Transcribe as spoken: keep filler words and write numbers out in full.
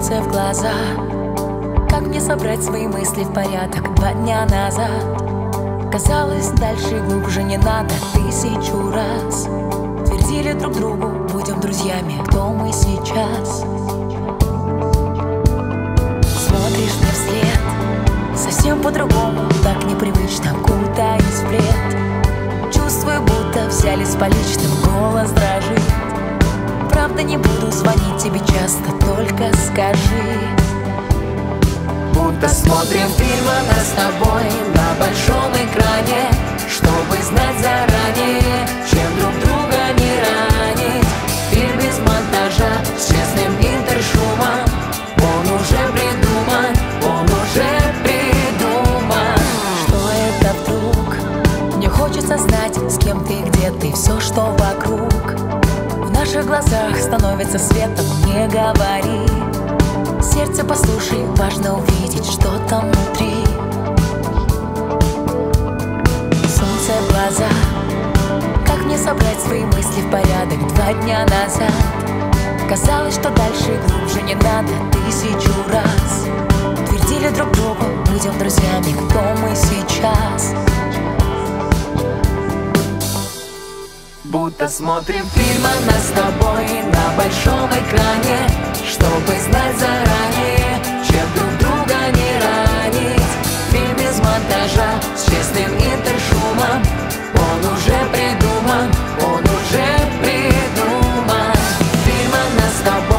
Солнце в глаза. Как мне собрать свои мысли в порядок? Два дня назад казалось, дальше и глубже не надо. Тысячу раз твердили друг другу: будем друзьями. Кто мы сейчас? Смотришь мне вслед совсем по-другому, так непривычно, кутаясь в плед. Чувствую, будто взяли с поличным, голос дрожит. Правда, не буду звонить тебе часто, только скажи. Будто смотрим фильм о нас с тобой на большом экране, чтобы знать заранее, чем друг друга не ранить. Фильм без монтажа, с честным интершумом. Он уже придуман, он уже придуман. Что это вдруг? Мне хочется знать, с кем ты, где ты, все, что вокруг. В наших глазах становится светом, не говори. Сердце послушай, важно увидеть, что там внутри. Солнце в глаза. Как мне собрать свои мысли в порядок? Два дня назад казалось, что дальше и глубже не надо. Тысячу раз твердили друг другу: будем друзьями. Кто мы сейчас? Будто смотрим фильм о нас с тобой на большом экране, чтобы знать заранее, чем друг друга не ранить. Фильм без монтажа, с честным интершумом. Он уже придуман, он уже придуман. Фильм о нас с тобой